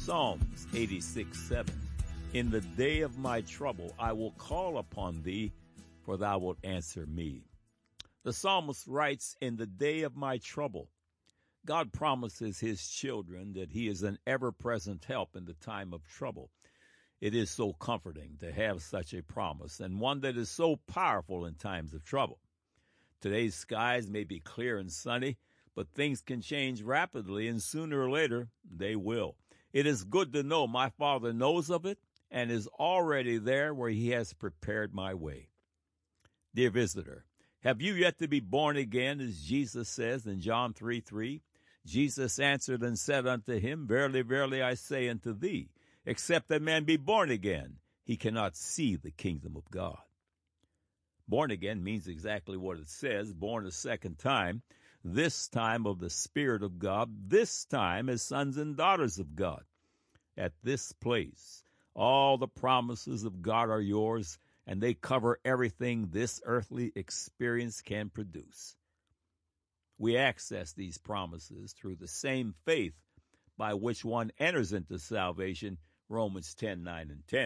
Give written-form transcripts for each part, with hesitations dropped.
Psalms 86:7. In the day of my trouble, I will call upon thee, for thou wilt answer me. The psalmist writes, in the day of my trouble. God promises his children that he is an ever-present help in the time of trouble. It is so comforting to have such a promise, and one that is so powerful in times of trouble. Today's skies may be clear and sunny, but things can change rapidly, and sooner or later, they will. It is good to know my Father knows of it and is already there where he has prepared my way. Dear visitor, have you yet to be born again, as Jesus says in John 3:3? Jesus answered and said unto him, Verily, verily, I say unto thee, except a man be born again, he cannot see the kingdom of God. Born again means exactly what it says, born a second time, this time of the Spirit of God, this time as sons and daughters of God. At this place, all the promises of God are yours, and they cover everything this earthly experience can produce. We access these promises through the same faith by which one enters into salvation, Romans 10:9 and 10.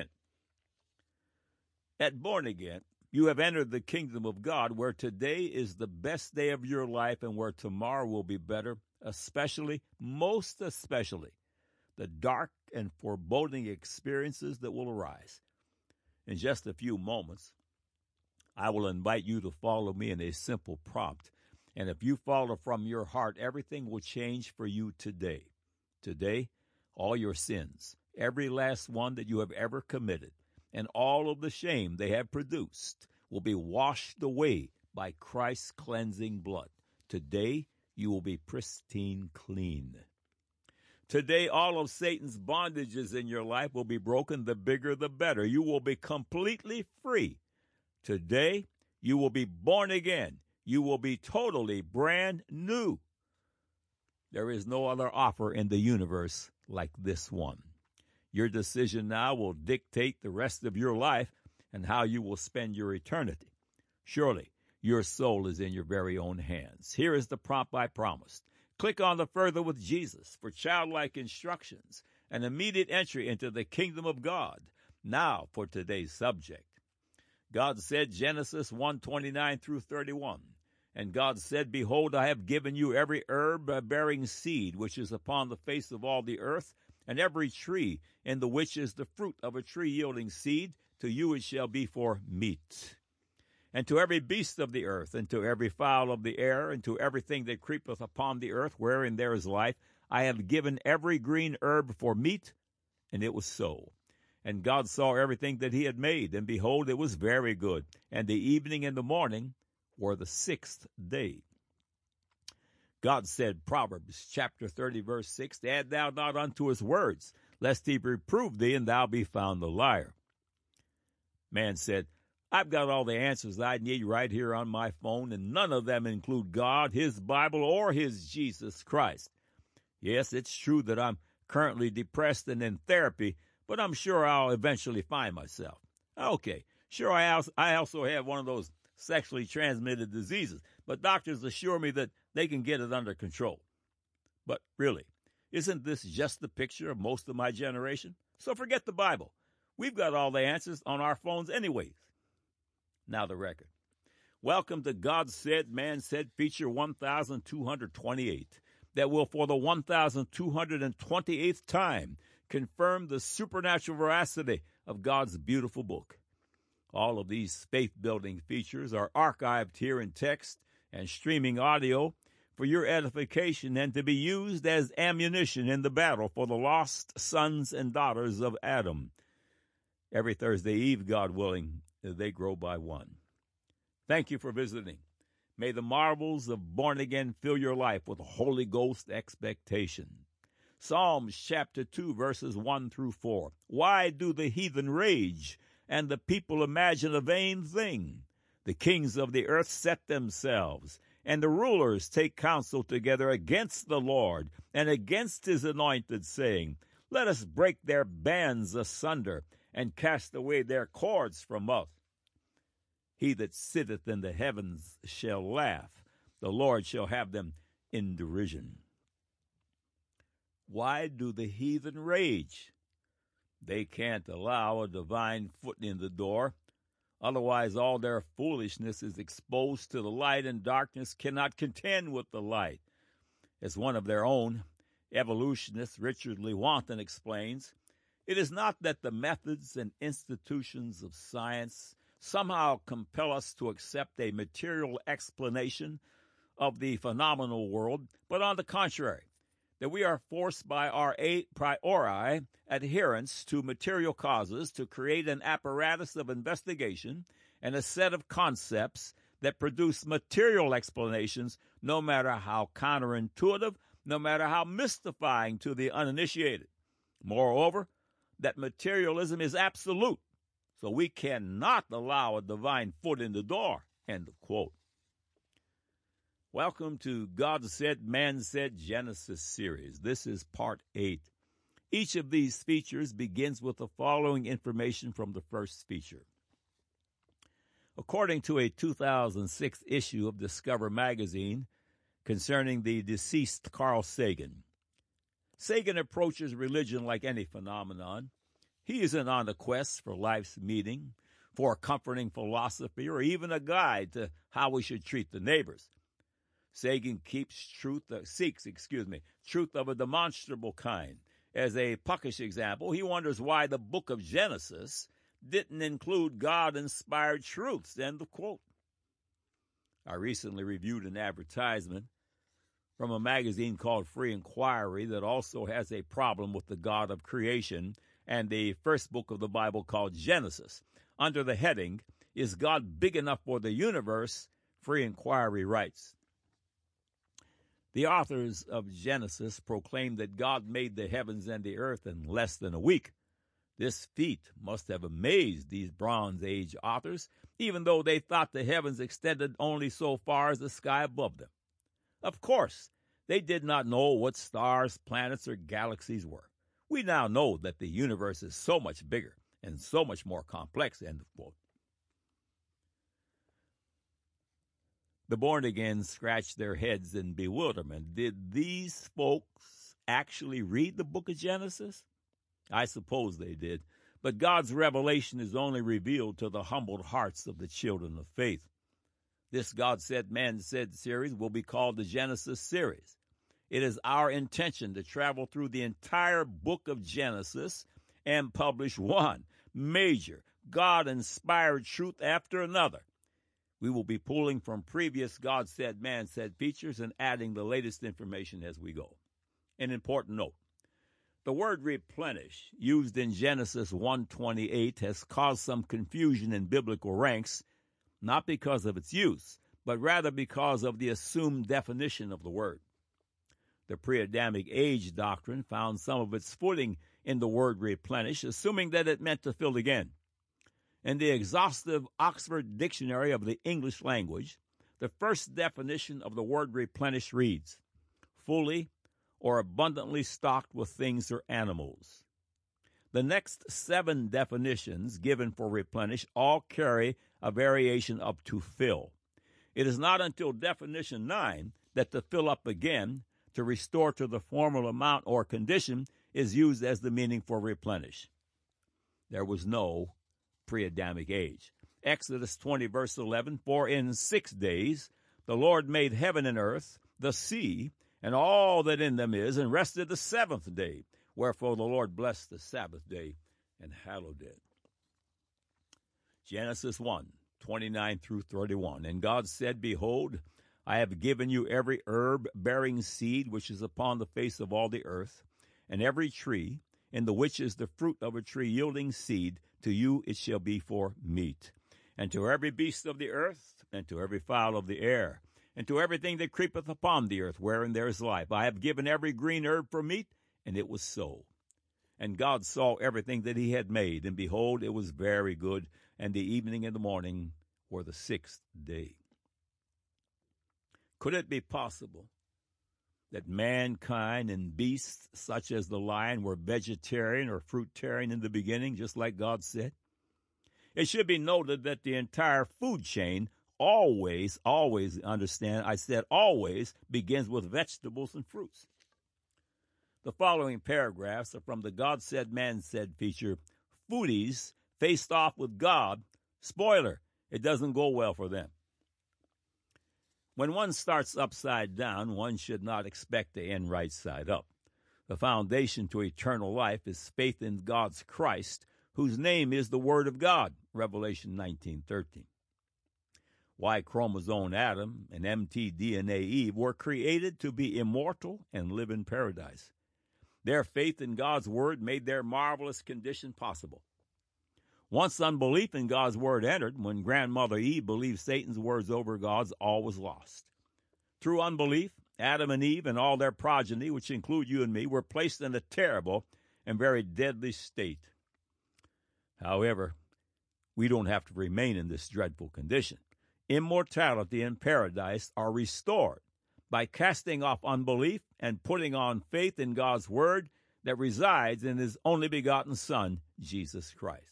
At Born Again, you have entered the kingdom of God, where today is the best day of your life and where tomorrow will be better, especially, most especially, the dark and foreboding experiences that will arise. In just a few moments, I will invite you to follow me in a simple prompt. And if you follow from your heart, everything will change for you today. Today, all your sins, every last one that you have ever committed, and all of the shame they have produced will be washed away by Christ's cleansing blood. Today, you will be pristine clean. Today, all of Satan's bondages in your life will be broken. The bigger, the better. You will be completely free. Today, you will be born again. You will be totally brand new. There is no other offer in the universe like this one. Your decision now will dictate the rest of your life and how you will spend your eternity. Surely, your soul is in your very own hands. Here is the prompt I promised. Click on the Further with Jesus for childlike instructions and immediate entry into the kingdom of God. Now for today's subject. God said, Genesis 1:29 through 31. And God said, Behold, I have given you every herb bearing seed, which is upon the face of all the earth, and every tree in the which is the fruit of a tree yielding seed, to you it shall be for meat. And to every beast of the earth, and to every fowl of the air, and to everything that creepeth upon the earth, wherein there is life, I have given every green herb for meat. And it was so. And God saw everything that he had made, and behold, it was very good. And the evening and the morning were the sixth day. God said, Proverbs chapter 30, verse 6, Add thou not unto his words, lest he reprove thee, and thou be found a liar. Man said, I've got all the answers I need right here on my phone, and none of them include God, his Bible, or his Jesus Christ. Yes, it's true that I'm currently depressed and in therapy, but I'm sure I'll eventually find myself. Okay, sure, I also have one of those sexually transmitted diseases, but doctors assure me that they can get it under control. But really, isn't this just the picture of most of my generation? So forget the Bible. We've got all the answers on our phones anyways. Now the record. Welcome to God Said, Man Said feature 1228 that will, for the 1228th time, confirm the supernatural veracity of God's beautiful book. All of these faith-building features are archived here in text and streaming audio for your edification and to be used as ammunition in the battle for the lost sons and daughters of Adam. Every Thursday Eve, God willing, they grow by one. Thank you for visiting. May the marvels of Born Again fill your life with Holy Ghost expectation. Psalms chapter 2, verses 1 through 4. Why do the heathen rage, and the people imagine a vain thing? The kings of the earth set themselves, and the rulers take counsel together against the Lord and against his anointed, saying, Let us break their bands asunder, and cast away their cords from us. He that sitteth in the heavens shall laugh. The Lord shall have them in derision. Why do the heathen rage? They can't allow a divine foot in the door. Otherwise, all their foolishness is exposed to the light, and darkness cannot contend with the light. As one of their own, evolutionist Richard Lewontin explains, it is not that the methods and institutions of science somehow compel us to accept a material explanation of the phenomenal world, but on the contrary, that we are forced by our a priori adherence to material causes to create an apparatus of investigation and a set of concepts that produce material explanations, no matter how counterintuitive, no matter how mystifying to the uninitiated. Moreover, that materialism is absolute, so we cannot allow a divine foot in the door. End of quote. Welcome to God Said, Man Said Genesis series. This is part 8. Each of these features begins with the following information from the first feature. According to a 2006 issue of Discover magazine concerning the deceased Carl Sagan, Sagan approaches religion like any phenomenon. He isn't on a quest for life's meaning, for a comforting philosophy, or even a guide to how we should treat the neighbors. Sagan seeks truth of a demonstrable kind. As a puckish example, he wonders why the book of Genesis didn't include God-inspired truths. End of quote. I recently reviewed an advertisement from a magazine called Free Inquiry that also has a problem with the God of creation and the first book of the Bible called Genesis. Under the heading, Is God Big Enough for the Universe? Free Inquiry writes, the authors of Genesis proclaimed that God made the heavens and the earth in less than a week. This feat must have amazed these Bronze Age authors, even though they thought the heavens extended only so far as the sky above them. Of course, they did not know what stars, planets, or galaxies were. We now know that the universe is so much bigger and so much more complex. End of quote. The born-again scratched their heads in bewilderment. Did these folks actually read the book of Genesis? I suppose they did, but God's revelation is only revealed to the humbled hearts of the children of faith. This God Said, Man Said series will be called the Genesis series. It is our intention to travel through the entire book of Genesis and publish one major God-inspired truth after another. We will be pulling from previous God Said, Man Said features and adding the latest information as we go. An important note. The word replenish, used in Genesis 1:28, has caused some confusion in biblical ranks, not because of its use, but rather because of the assumed definition of the word. The pre-Adamic age doctrine found some of its footing in the word replenish, assuming that it meant to fill again. In the exhaustive Oxford Dictionary of the English Language, the first definition of the word replenish reads, fully or abundantly stocked with things or animals. The next 7 definitions given for replenish all carry a variation up to fill. It is not until definition 9 that to fill up again, to restore to the former amount or condition, is used as the meaning for replenish. There was no pre-Adamic age. Exodus 20, verse 11, for in 6 days the Lord made heaven and earth, the sea, and all that in them is, and rested the 7th day. Wherefore the Lord blessed the Sabbath day and hallowed it. Genesis 1, 29 through 31. And God said, behold, I have given you every herb bearing seed which is upon the face of all the earth, and every tree, in the which is the fruit of a tree yielding seed, to you it shall be for meat. And to every beast of the earth, and to every fowl of the air, and to everything that creepeth upon the earth, wherein there is life, I have given every green herb for meat, and it was so. And God saw everything that he had made, and behold, it was very good, and the evening and the morning were the 6th day. Could it be possible that mankind and beasts such as the lion were vegetarian or fruitarian in the beginning, just like God said? It should be noted that the entire food chain always begins with vegetables and fruits. The following paragraphs are from the God Said, Man Said feature, Foodies Faced Off with God. Spoiler, it doesn't go well for them. When one starts upside down, one should not expect to end right side up. The foundation to eternal life is faith in God's Christ, whose name is the Word of God, Revelation 19:13. Y chromosome Adam and mtDNA Eve were created to be immortal and live in paradise. Their faith in God's Word made their marvelous condition possible. Once unbelief in God's Word entered, when Grandmother Eve believed Satan's words over God's, all was lost. Through unbelief, Adam and Eve and all their progeny, which include you and me, were placed in a terrible and very deadly state. However, we don't have to remain in this dreadful condition. Immortality and paradise are restored by casting off unbelief and putting on faith in God's Word that resides in His only begotten Son, Jesus Christ.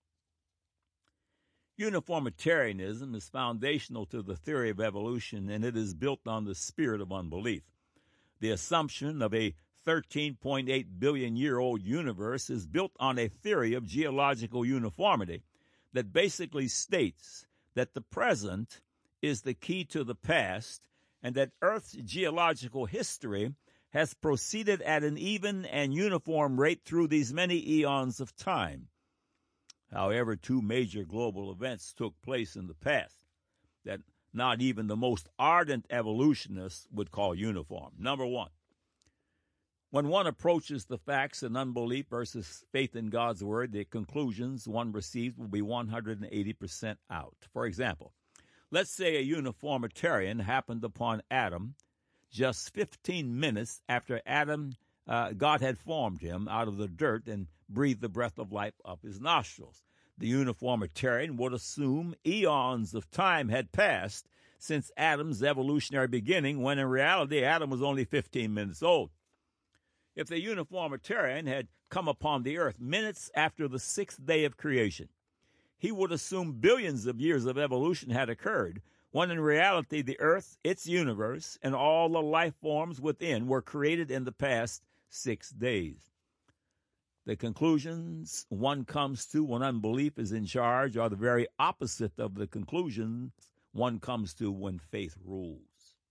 Uniformitarianism is foundational to the theory of evolution, and it is built on the spirit of unbelief. The assumption of a 13.8 billion-year-old universe is built on a theory of geological uniformity that basically states that the present is the key to the past and that Earth's geological history has proceeded at an even and uniform rate through these many eons of time. However, two major global events took place in the past that not even the most ardent evolutionists would call uniform. Number one, when one approaches the facts in unbelief versus faith in God's Word, the conclusions one receives will be 180% out. For example, let's say a uniformitarian happened upon Adam just 15 minutes after God had formed him out of the dirt and breathed the breath of life up his nostrils. The uniformitarian would assume eons of time had passed since Adam's evolutionary beginning, when in reality Adam was only 15 minutes old. If the uniformitarian had come upon the earth minutes after the sixth day of creation, he would assume billions of years of evolution had occurred, when in reality the earth, its universe, and all the life forms within were created in the past 6 days. The conclusions one comes to when unbelief is in charge are the very opposite of the conclusions one comes to when faith rules.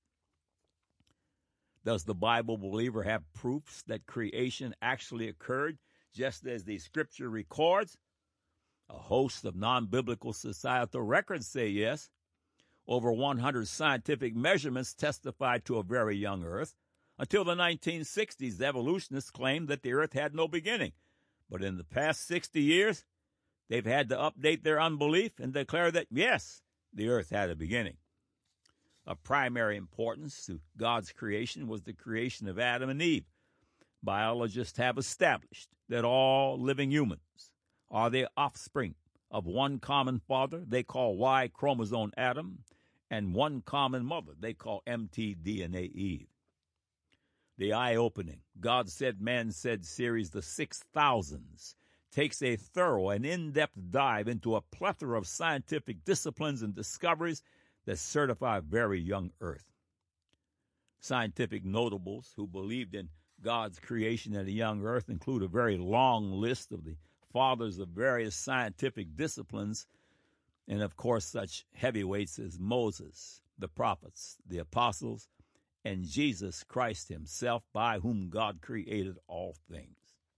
Does the Bible believer have proofs that creation actually occurred just as the Scripture records? A host of non-biblical societal records say yes. Over 100 scientific measurements testify to a very young Earth. Until the 1960s, evolutionists claimed that the Earth had no beginning. But in the past 60 years, they've had to update their unbelief and declare that, yes, the Earth had a beginning. Of primary importance to God's creation was the creation of Adam and Eve. Biologists have established that all living humans are the offspring of one common father they call Y chromosome Adam and one common mother they call mtDNA Eve. The eye-opening God Said, Man Said series, The 6000s, takes a thorough and in-depth dive into a plethora of scientific disciplines and discoveries that certify very young Earth. Scientific notables who believed in God's creation and a young Earth include a very long list of the fathers of various scientific disciplines, and of course such heavyweights as Moses, the prophets, the apostles, and Jesus Christ himself, by whom God created all things.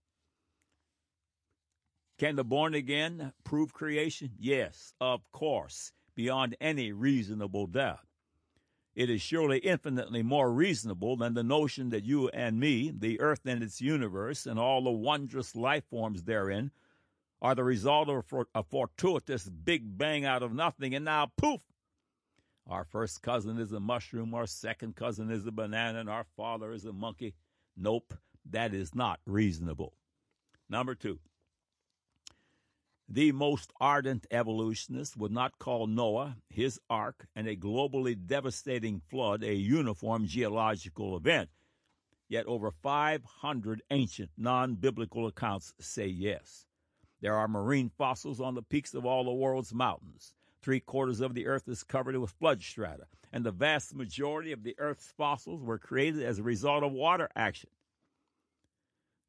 Can the born again prove creation? Yes, of course, beyond any reasonable doubt. It is surely infinitely more reasonable than the notion that you and me, the earth and its universe, and all the wondrous life forms therein, are the result of a fortuitous big bang out of nothing, and now, poof, our first cousin is a mushroom, our second cousin is a banana, and our father is a monkey. Nope, that is not reasonable. Number two, the most ardent evolutionists would not call Noah, his ark, and a globally devastating flood a uniform geological event. Yet over 500 ancient non-biblical accounts say yes. There are marine fossils on the peaks of all the world's mountains. 3/4 of the earth is covered with flood strata, and the vast majority of the earth's fossils were created as a result of water action.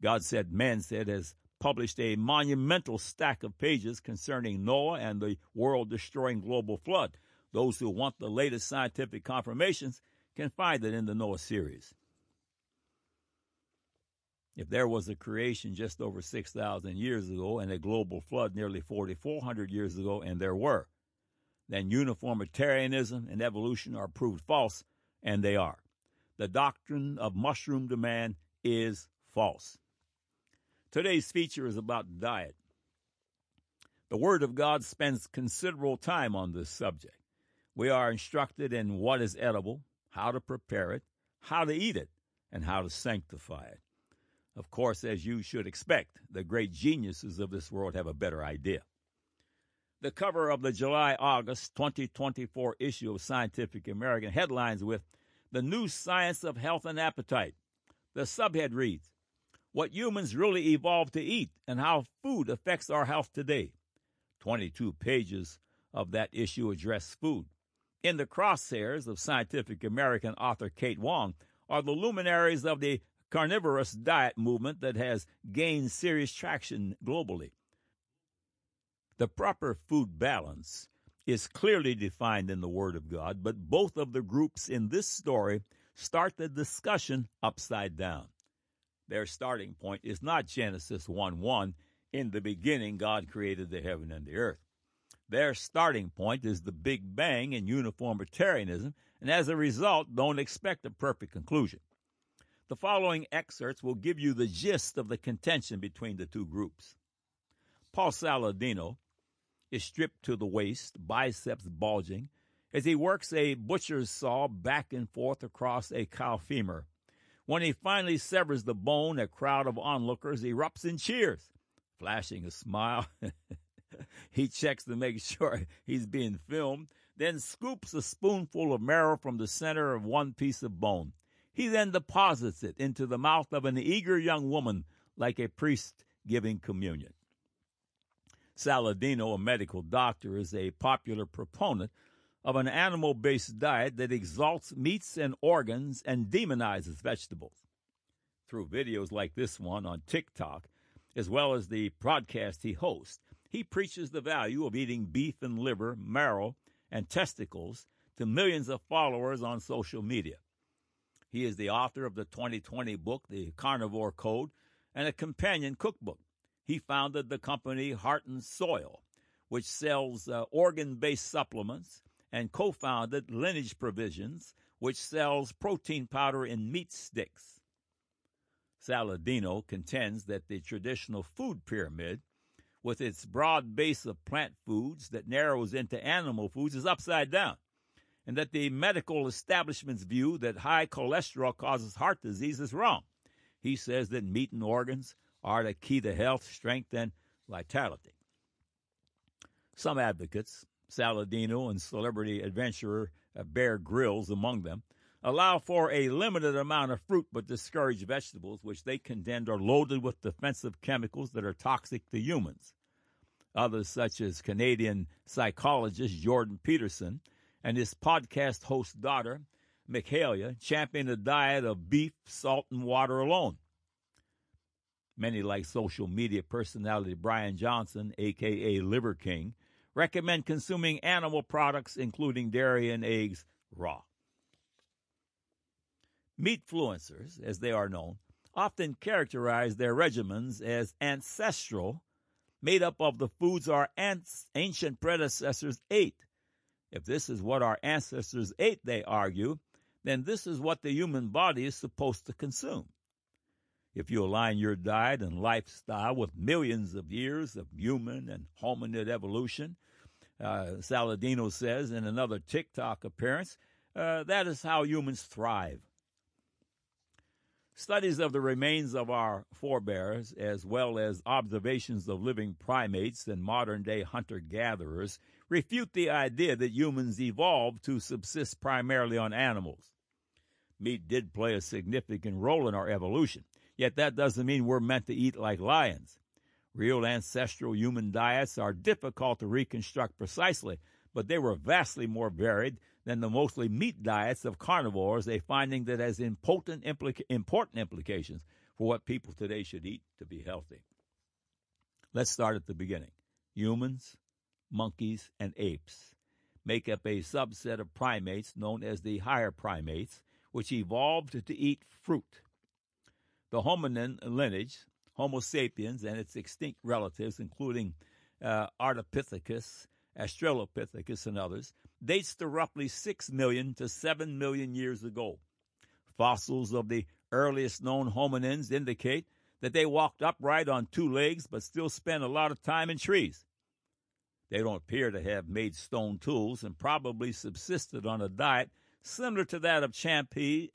God Said, Man Said has published a monumental stack of pages concerning Noah and the world-destroying global flood. Those who want the latest scientific confirmations can find it in the Noah series. If there was a creation just over 6,000 years ago and a global flood nearly 4,400 years ago, and there were, then uniformitarianism and evolution are proved false, and they are. The doctrine of mushroom demand is false. Today's feature is about diet. The Word of God spends considerable time on this subject. We are instructed in what is edible, how to prepare it, how to eat it, and how to sanctify it. Of course, as you should expect, the great geniuses of this world have a better idea. The cover of the July-August 2024 issue of Scientific American headlines with The New Science of Health and Appetite. The subhead reads, What Humans Really Evolved to Eat and How Food Affects Our Health Today. 22 pages of that issue address food. In the crosshairs of Scientific American author Kate Wong are the luminaries of the carnivorous diet movement that has gained serious traction globally. The proper food balance is clearly defined in the Word of God, but both of the groups in this story start the discussion upside down. Their starting point is not Genesis 1:1, in the beginning God created the heaven and the earth. Their starting point is the Big Bang and uniformitarianism, and as a result, don't expect a perfect conclusion. The following excerpts will give you the gist of the contention between the two groups. Paul Saladino is stripped to the waist, biceps bulging, as he works a butcher's saw back and forth across a cow femur. When he finally severs the bone, a crowd of onlookers erupts in cheers. Flashing a smile, he checks to make sure he's being filmed, then scoops a spoonful of marrow from the center of one piece of bone. He then deposits it into the mouth of an eager young woman like a priest giving communion. Saladino, a medical doctor, is a popular proponent of an animal-based diet that exalts meats and organs and demonizes vegetables. Through videos like this one on TikTok, as well as the broadcast he hosts, he preaches the value of eating beef and liver, marrow, and testicles to millions of followers on social media. He is the author of the 2020 book, The Carnivore Code, and a companion cookbook. He founded the company Heart and Soil, which sells organ-based supplements, and co-founded Lineage Provisions, which sells protein powder in meat sticks. Saladino contends that the traditional food pyramid, with its broad base of plant foods that narrows into animal foods, is upside down, and that the medical establishment's view that high cholesterol causes heart disease is wrong. He says that meat and organs are the key to health, strength, and vitality. Some advocates, Saladino and celebrity adventurer Bear Grylls among them, allow for a limited amount of fruit but discourage vegetables, which they contend are loaded with defensive chemicals that are toxic to humans. Others, such as Canadian psychologist Jordan Peterson and his podcast host daughter, Michaela, champion a diet of beef, salt, and water alone. Many, like social media personality Brian Johnson, a.k.a. Liver King, recommend consuming animal products, including dairy and eggs, raw. Meatfluencers, as they are known, often characterize their regimens as ancestral, made up of the foods our ancient predecessors ate. If this is what our ancestors ate, they argue, then this is what the human body is supposed to consume. If you align your diet and lifestyle with millions of years of human and hominid evolution, Saladino says in another TikTok appearance, that is how humans thrive. Studies of the remains of our forebears, as well as observations of living primates and modern-day hunter-gatherers, refute the idea that humans evolved to subsist primarily on animals. Meat did play a significant role in our evolution, yet that doesn't mean we're meant to eat like lions. Real ancestral human diets are difficult to reconstruct precisely, but they were vastly more varied than the mostly meat diets of carnivores, a finding that has important implications for what people today should eat to be healthy. Let's start at the beginning. Humans, monkeys, and apes make up a subset of primates known as the higher primates, which evolved to eat fruit. The hominin lineage, Homo sapiens, and its extinct relatives, including Ardipithecus, Australopithecus, and others, dates to roughly 6 million to 7 million years ago. Fossils of the earliest known hominins indicate that they walked upright on two legs but still spent a lot of time in trees. They don't appear to have made stone tools and probably subsisted on a diet similar to that of chimpanzees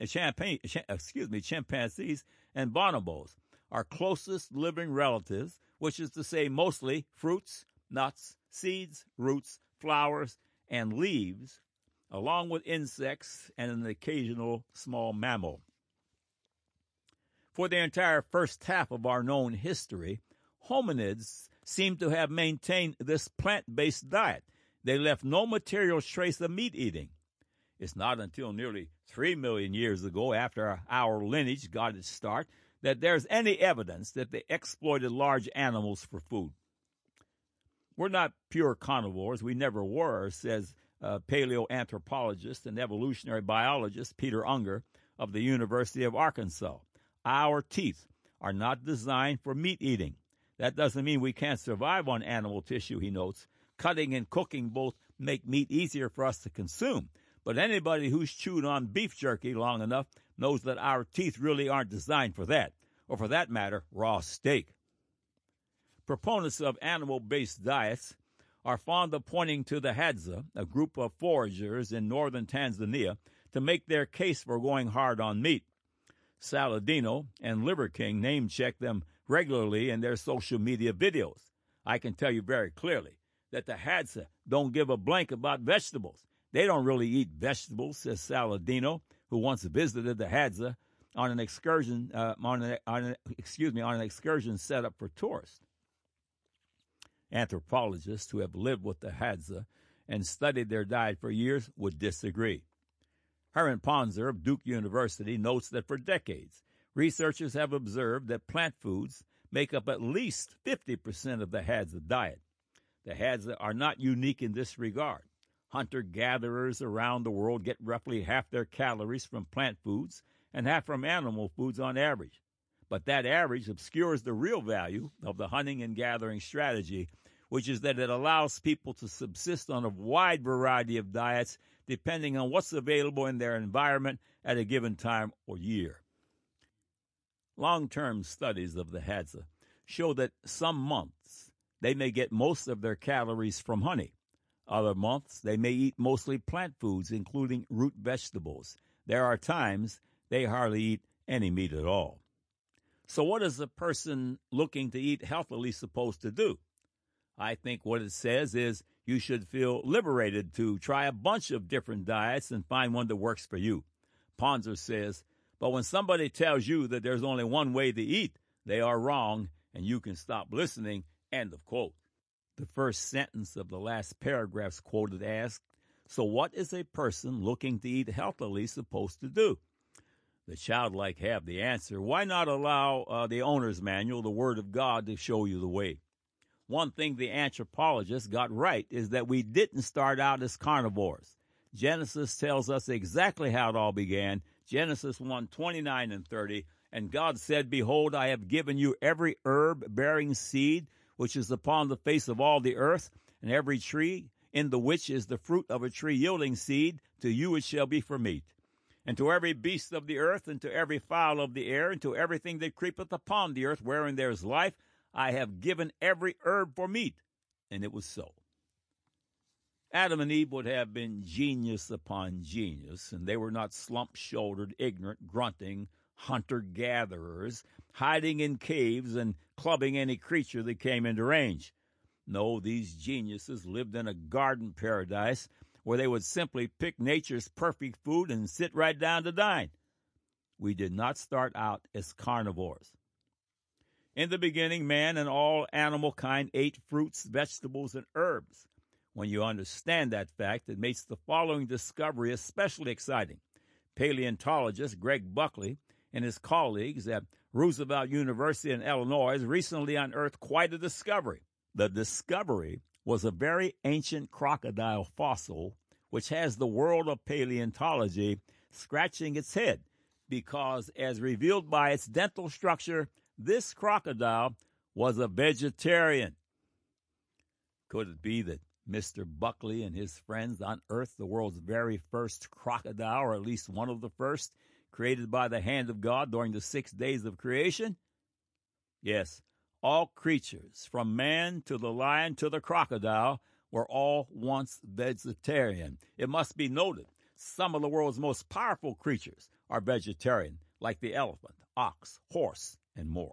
and bonobos, our closest living relatives, which is to say mostly fruits, nuts, seeds, roots, flowers, and leaves, along with insects and an occasional small mammal. For the entire first half of our known history, hominids seem to have maintained this plant-based diet. They left no material trace of meat eating. It's not until nearly 3 million years ago, after our lineage got its start, that there's any evidence that they exploited large animals for food. We're not pure carnivores. We never were, says paleoanthropologist and evolutionary biologist Peter Unger of the University of Arkansas. Our teeth are not designed for meat eating. That doesn't mean we can't survive on animal tissue, he notes. Cutting and cooking both make meat easier for us to consume. But anybody who's chewed on beef jerky long enough knows that our teeth really aren't designed for that, or for that matter, raw steak. Proponents of animal-based diets are fond of pointing to the Hadza, a group of foragers in northern Tanzania, to make their case for going hard on meat. Saladino and Liver King name-check them regularly in their social media videos. I can tell you very clearly that the Hadza don't give a blank about vegetables. They don't really eat vegetables, says Saladino, who once visited the Hadza on an excursion set up for tourists. Anthropologists who have lived with the Hadza and studied their diet for years would disagree. Herman Ponzer of Duke University notes that for decades, researchers have observed that plant foods make up at least 50% of the Hadza diet. The Hadza are not unique in this regard. Hunter-gatherers around the world get roughly half their calories from plant foods and half from animal foods on average. But that average obscures the real value of the hunting and gathering strategy, which is that it allows people to subsist on a wide variety of diets depending on what's available in their environment at a given time or year. Long-term studies of the Hadza show that some months they may get most of their calories from honey. Other months they may eat mostly plant foods, including root vegetables. There are times they hardly eat any meat at all. So what is a person looking to eat healthily supposed to do? I think what it says is you should feel liberated to try a bunch of different diets and find one that works for you. Ponzer says, but when somebody tells you that there's only one way to eat, they are wrong and you can stop listening. End of quote. The first sentence of the last paragraph's quoted asks, so what is a person looking to eat healthily supposed to do? The childlike have the answer. Why not allow the owner's manual, the Word of God, to show you the way? One thing the anthropologists got right is that we didn't start out as carnivores. Genesis tells us exactly how it all began. Genesis 1:29 and 30, and God said, behold, I have given you every herb bearing seed, which is upon the face of all the earth, and every tree in the which is the fruit of a tree yielding seed, to you it shall be for meat. And to every beast of the earth, and to every fowl of the air, and to everything that creepeth upon the earth, wherein there is life, I have given every herb for meat. And it was so. Adam and Eve would have been genius upon genius, and they were not slump-shouldered, ignorant, grunting hunter-gatherers, hiding in caves and clubbing any creature that came into range. No, these geniuses lived in a garden paradise where they would simply pick nature's perfect food and sit right down to dine. We did not start out as carnivores. In the beginning, man and all animal kind ate fruits, vegetables, and herbs. When you understand that fact, it makes the following discovery especially exciting. Paleontologist Greg Buckley and his colleagues at Roosevelt University in Illinois recently unearthed quite a discovery. The discovery was a very ancient crocodile fossil, which has the world of paleontology scratching its head, because as revealed by its dental structure, this crocodile was a vegetarian. Could it be that Mr. Buckley and his friends unearthed the world's very first crocodile, or at least one of the first, created by the hand of God during the 6 days of creation? Yes, all creatures, from man to the lion to the crocodile, were all once vegetarian. It must be noted, some of the world's most powerful creatures are vegetarian, like the elephant, ox, horse, and more.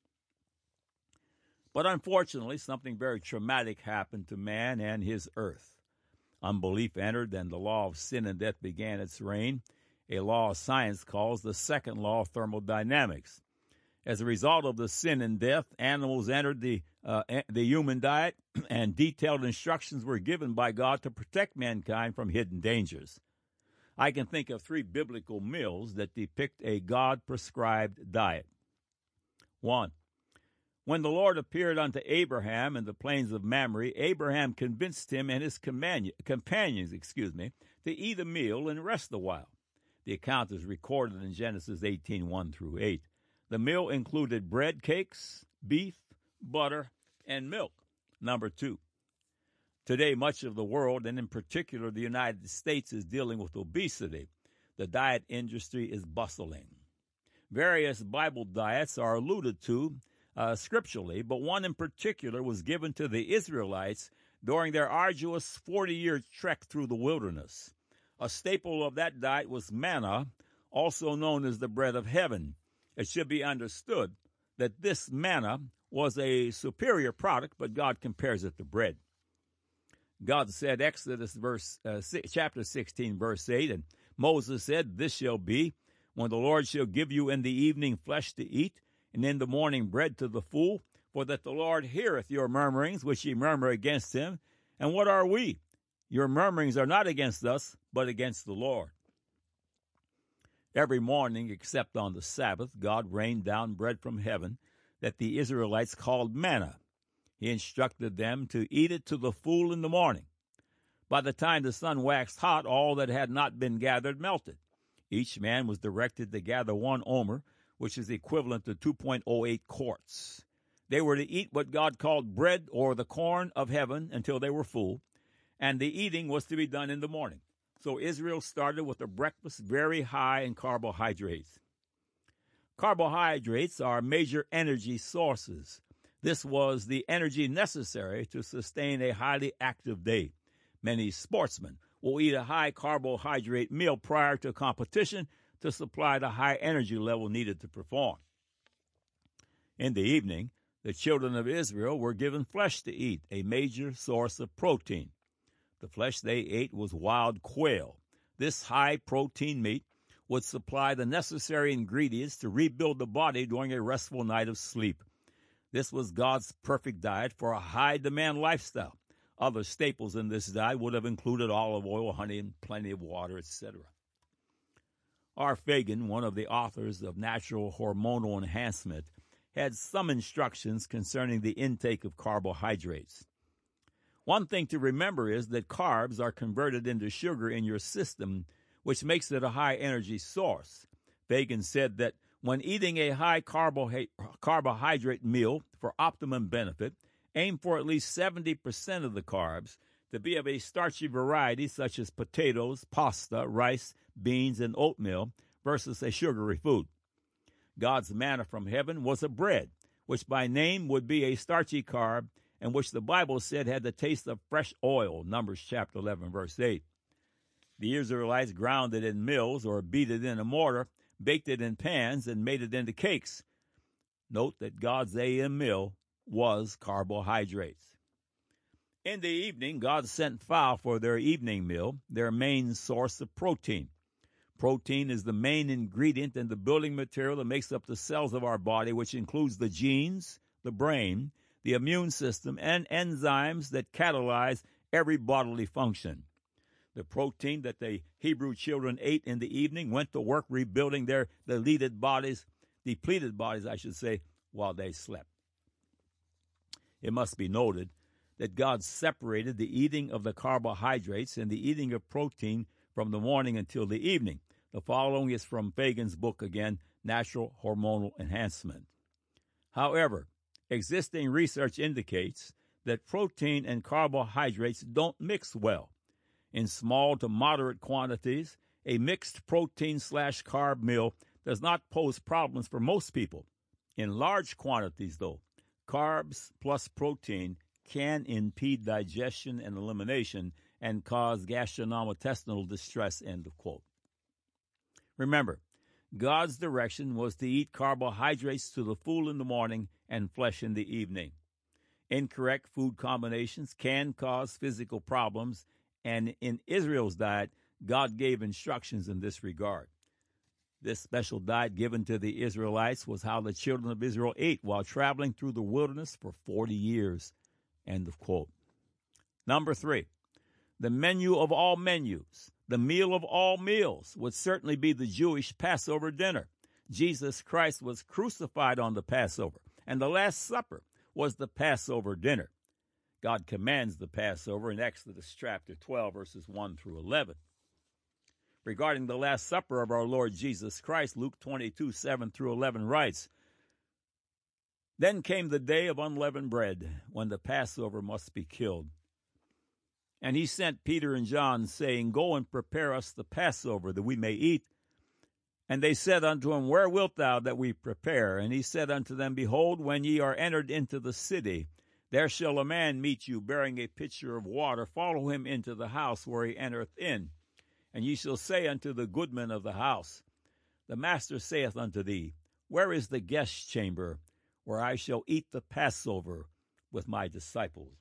But unfortunately, something very traumatic happened to man and his earth. Unbelief entered, and the law of sin and death began its reign, a law science calls the second law of thermodynamics. As a result of the sin and death, animals entered the human diet, and detailed instructions were given by God to protect mankind from hidden dangers. I can think of 3 biblical meals that depict a God-prescribed diet. 1. When the Lord appeared unto Abraham in the plains of Mamre, Abraham convinced him and his companions to eat a meal and rest a while. The account is recorded in Genesis 18:1 through 8. The meal included bread cakes, beef, butter, and milk. Number 2. Today, much of the world, and in particular the United States, is dealing with obesity. The diet industry is bustling. Various Bible diets are alluded to scripturally, but one in particular was given to the Israelites during their arduous 40-year trek through the wilderness. A staple of that diet was manna, also known as the bread of heaven. It should be understood that this manna was a superior product, but God compares it to bread. God said, Exodus chapter 16, verse 8, and Moses said, This shall be, when the Lord shall give you in the evening flesh to eat, and in the morning bread to the full, for that the Lord heareth your murmurings, which ye murmur against him. And what are we? Your murmurings are not against us, but against the Lord. Every morning, except on the Sabbath, God rained down bread from heaven that the Israelites called manna. He instructed them to eat it to the full in the morning. By the time the sun waxed hot, all that had not been gathered melted. Each man was directed to gather 1 omer, which is equivalent to 2.08 quarts. They were to eat what God called bread, or the corn of heaven, until they were full, and the eating was to be done in the morning. So Israel started with a breakfast very high in carbohydrates. Carbohydrates are major energy sources. This was the energy necessary to sustain a highly active day. Many sportsmen will eat a high carbohydrate meal prior to competition to supply the high energy level needed to perform. In the evening, the children of Israel were given flesh to eat, a major source of protein. The flesh they ate was wild quail. This high-protein meat would supply the necessary ingredients to rebuild the body during a restful night of sleep. This was God's perfect diet for a high-demand lifestyle. Other staples in this diet would have included olive oil, honey, and plenty of water, etc. R. Fagan, one of the authors of Natural Hormonal Enhancement, had some instructions concerning the intake of carbohydrates. One thing to remember is that carbs are converted into sugar in your system, which makes it a high-energy source. Fagan said that when eating a high carbohydrate meal for optimum benefit, aim for at least 70% of the carbs to be of a starchy variety such as potatoes, pasta, rice, beans, and oatmeal versus a sugary food. God's manna from heaven was a bread, which by name would be a starchy carb, and which the Bible said had the taste of fresh oil, Numbers chapter 11, verse 8. The Israelites ground it in mills or beat it in a mortar, baked it in pans, and made it into cakes. Note that God's AM meal was carbohydrates. In the evening, God sent fowl for their evening meal, their main source of protein. Protein is the main ingredient in the building material that makes up the cells of our body, which includes the genes, the brain, the immune system, and enzymes that catalyze every bodily function. The protein that the Hebrew children ate in the evening went to work rebuilding their depleted bodies, while they slept. It must be noted that God separated the eating of the carbohydrates and the eating of protein from the morning until the evening. The following is from Fagan's book again, Natural Hormonal Enhancement. However, existing research indicates that protein and carbohydrates don't mix well. In small to moderate quantities, a mixed protein/carb meal does not pose problems for most people. In large quantities, though, carbs plus protein can impede digestion and elimination and cause gastrointestinal distress, end of quote. Remember, God's direction was to eat carbohydrates to the full in the morning and flesh in the evening. Incorrect food combinations can cause physical problems, and in Israel's diet, God gave instructions in this regard. This special diet given to the Israelites was how the children of Israel ate while traveling through the wilderness for 40 years, end of quote. Number 3, the menu of all menus, the meal of all meals, would certainly be the Jewish Passover dinner. Jesus Christ was crucified on the Passover, and the Last Supper was the Passover dinner. God commands the Passover in Exodus chapter 12, verses 1 through 11. Regarding the Last Supper of our Lord Jesus Christ, Luke 22, 7 through 11 writes, "Then came the day of unleavened bread, when the Passover must be killed. And he sent Peter and John, saying, Go and prepare us the Passover, that we may eat. And they said unto him, Where wilt thou that we prepare? And he said unto them, Behold, when ye are entered into the city, there shall a man meet you, bearing a pitcher of water. Follow him into the house where he entereth in. And ye shall say unto the goodman of the house, The master saith unto thee, Where is the guest chamber, where I shall eat the Passover with my disciples?"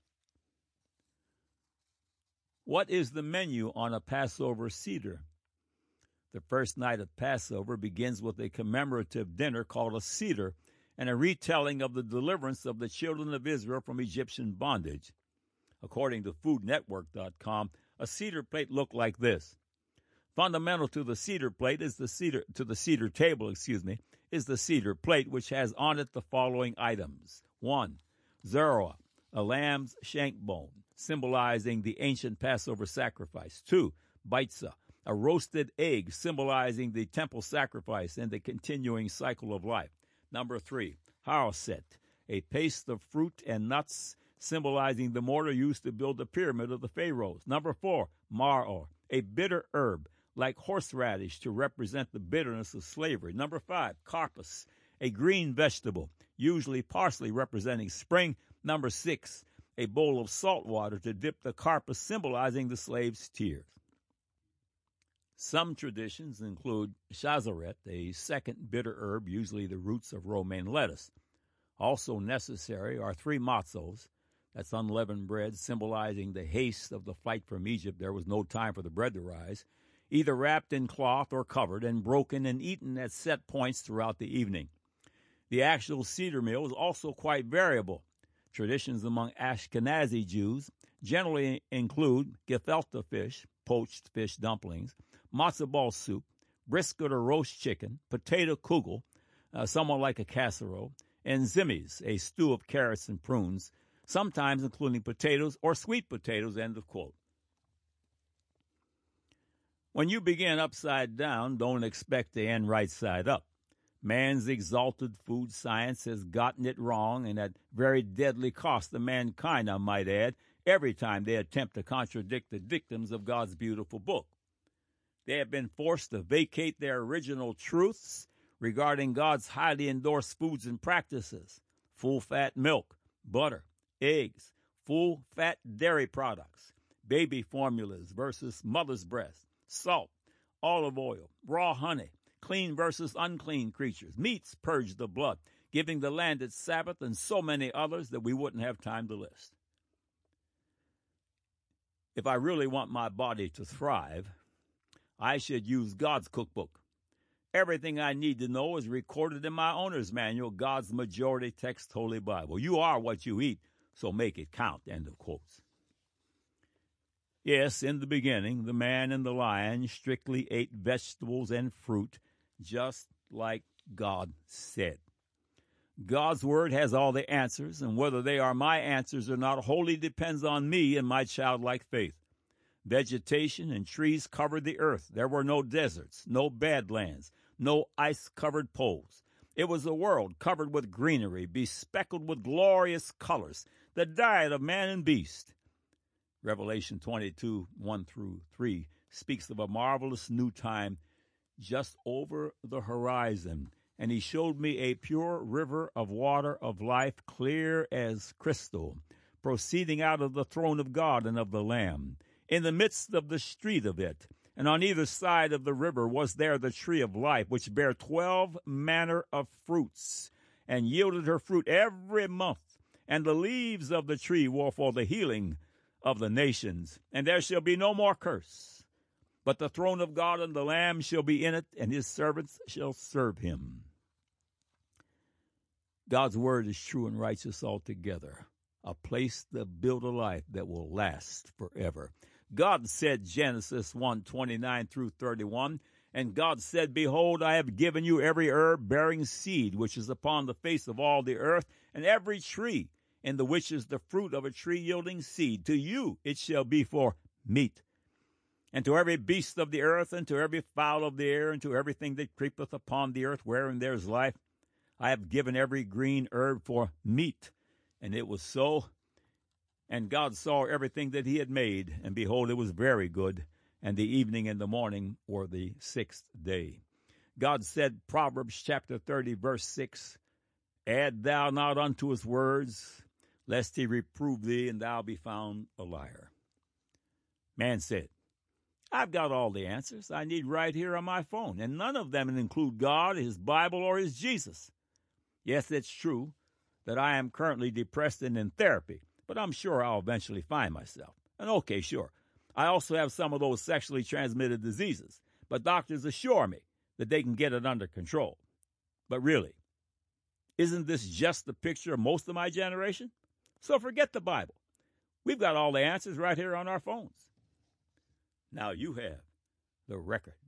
What is the menu on a Passover Seder? The first night of Passover begins with a commemorative dinner called a Seder, and a retelling of the deliverance of the children of Israel from Egyptian bondage. According to FoodNetwork.com, a Seder plate looked like this. Fundamental to the Seder plate is the Seder table, is the Seder plate, which has on it the following items. 1. Zerah, a lamb's shank bone, symbolizing the ancient Passover sacrifice. 2. Beitzah, a roasted egg, symbolizing the temple sacrifice and the continuing cycle of life. Number 3, haroset, a paste of fruit and nuts, symbolizing the mortar used to build the pyramid of the pharaohs. Number 4, maror, a bitter herb, like horseradish, to represent the bitterness of slavery. Number 5, karpas, a green vegetable, usually parsley representing spring. Number 6, a bowl of salt water to dip the karpas, symbolizing the slave's tears. Some traditions include chazaret, a second bitter herb, usually the roots of romaine lettuce. Also necessary are 3 matzos, that's unleavened bread, symbolizing the haste of the flight from Egypt. There was no time for the bread to rise, either wrapped in cloth or covered, and broken and eaten at set points throughout the evening. The actual Seder meal is also quite variable. Traditions among Ashkenazi Jews generally include gefilte fish, poached fish dumplings, matzo ball soup, brisket or roast chicken, potato kugel, somewhat like a casserole, and zimmies, a stew of carrots and prunes, sometimes including potatoes or sweet potatoes, end of quote. When you begin upside down, don't expect to end right side up. Man's exalted food science has gotten it wrong, and at very deadly cost to mankind, I might add, every time they attempt to contradict the dictums of God's beautiful book. They have been forced to vacate their original truths regarding God's highly endorsed foods and practices: full-fat milk, butter, eggs, full-fat dairy products, baby formulas versus mother's breast, salt, olive oil, raw honey, clean versus unclean creatures, meats purge the blood, giving the land its Sabbath, and so many others that we wouldn't have time to list. If I really want my body to thrive, I should use God's cookbook. Everything I need to know is recorded in my owner's manual, God's majority text Holy Bible. You are what you eat, so make it count, end of quotes. Yes, in the beginning, the man and the lion strictly ate vegetables and fruit, just like God said. God's word has all the answers, and whether they are my answers or not wholly depends on me and my childlike faith. Vegetation and trees covered the earth. There were no deserts, no badlands, no ice-covered poles. It was a world covered with greenery, bespeckled with glorious colors, the diet of man and beast. Revelation 22, 1 through 3 speaks of a marvelous new time just over the horizon. And he showed me a pure river of water of life, clear as crystal, proceeding out of the throne of God and of the Lamb. In the midst of the street of it, and on either side of the river, was there the tree of life, which bare 12 manner of fruits, and yielded her fruit every month. And the leaves of the tree were for the healing of the nations. And there shall be no more curse, but the throne of God and the Lamb shall be in it, and his servants shall serve him. God's word is true and righteous altogether, a place to build a life that will last forever. God said, Genesis 1:29 through 31, and God said, Behold, I have given you every herb bearing seed, which is upon the face of all the earth, and every tree, in the which is the fruit of a tree yielding seed. To you it shall be for meat. And to every beast of the earth, and to every fowl of the air, and to everything that creepeth upon the earth, wherein there is life, I have given every green herb for meat. And it was so. And God saw everything that he had made, and behold, it was very good. And the evening and the morning were the sixth day. God said, Proverbs chapter 30, verse 6, Add thou not unto his words, lest he reprove thee, and thou be found a liar. Man said, I've got all the answers I need right here on my phone, and none of them include God, his Bible, or his Jesus. Yes, it's true that I am currently depressed and in therapy, but I'm sure I'll eventually find myself. And okay, sure, I also have some of those sexually transmitted diseases, but doctors assure me that they can get it under control. But really, isn't this just the picture of most of my generation? So forget the Bible. We've got all the answers right here on our phones. Now you have the record.